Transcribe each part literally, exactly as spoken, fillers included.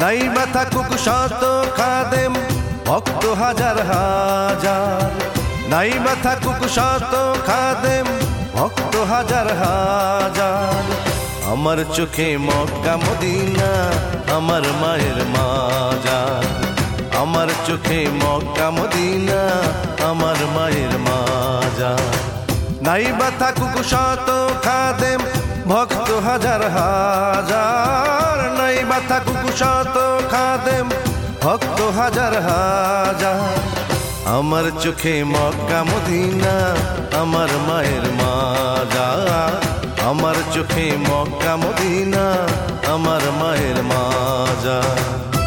নাই বা থাকুক শত খাদেম ভক্ত হাজার হাজার, নাই বা থাকুক শত খাদেম ভক্ত হাজার হাজার। আমার চোখে মক্কা মদিনা আমার মায়ের মাজার, আমার চোখে মক্কা মদিনা আমার মায়ের মাজার। নাই বা থাকুক শত খাদেম ভক্ত হাজার হাজার, নাই বা থাকুক শত খাদেম ভক্ত হাজার হাজার। আমার চোখে মক্কা মদিনা আমার মায়ের মাজার, আমার চোখে মক্কা মদিনা আমার মায়ের মাজার।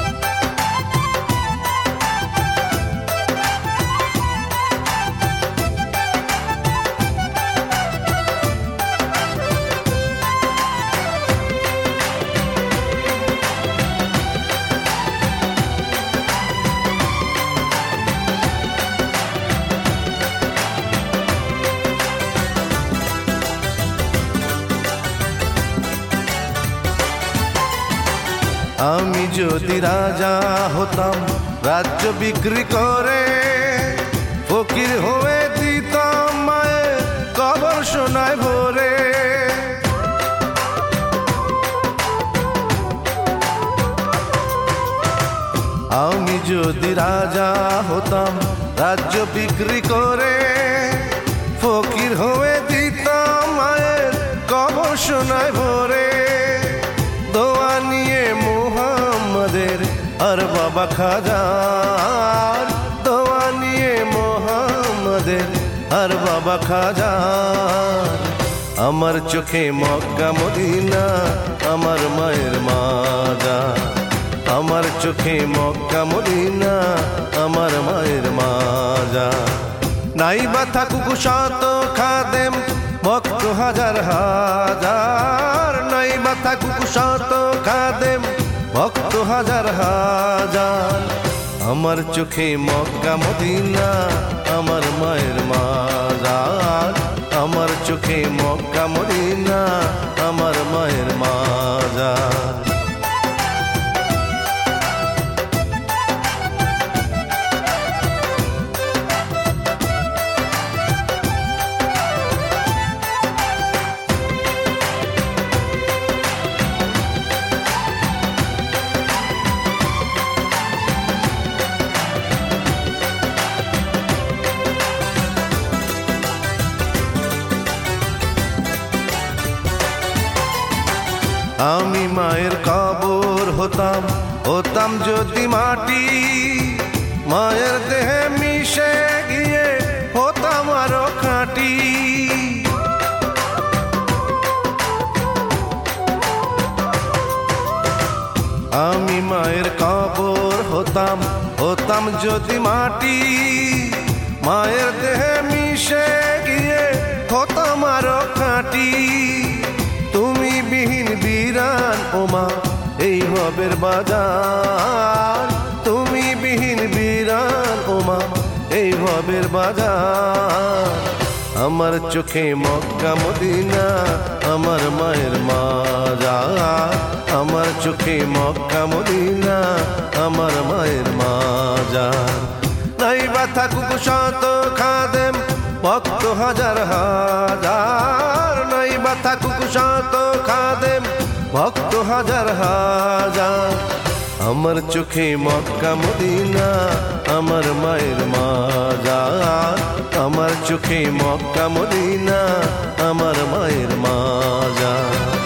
আমি যদি রাজা হতাম রাজ্য বিক্রি করে, ফকির হয়ে দিতাম মায়ের কবর সোনায় ভরে। আমি যদি রাজা হতাম রাজ্য বিক্রি করে, ফকির হয়ে দিতাম মায়ের কবর সোনায় ভরে। দোয়া নিয়ে মোহাম্মদের আর বাবা খাজার, দোয়া নিয়ে মোহাম্মদের আর বাবা খাজার। আমার চোখে মক্কা মদিনা আমার মায়ের মাজার, আমার চোখে মক্কা মদিনা আমার মায়ের মাজার। নাই বা থাকুক শত খাদেম ভক্ত হাজার হাজার, নাই বা থাকুক শত খাদেম ভক্ত হাজার হাজার। আমার চোখে মক্কা মদিনা আমার মায়ের মাজার, আমার চোখে মক্কা মদিনা আমার মায়ের মাজার। আমি মায়ের কবর হতাম হতাম যদি মাটি, মায়ের দেহে মিশে গিয়ে হতাম আরো খাঁটি। আমি মায়ের কবর হতাম হতাম যদি মাটি, মায়ের দেহে মিশে গিয়ে হতাম আরো খাঁটি। তুমি বিহীন বিরান ওমা এই হবের বাজার, তুমি বিহীন বিরান ওমা এই হবের বাজার। আমার চোখে মক্কা মদিনা আমার মায়ের মাজার, আমার চোখে মক্কা মদিনা আমার মায়ের মাজার। নাই বা থাকুক শত খাদেম ভক্ত হাজার হাজার, নাই বা থাকুক শত খাদেম ভক্ত হাজার হাজার। আমার চোখে মক্কা মদিনা আমার মায়ের মাজার, আমার চোখে মক্কা মদিনা আমার মায়ের মাজার।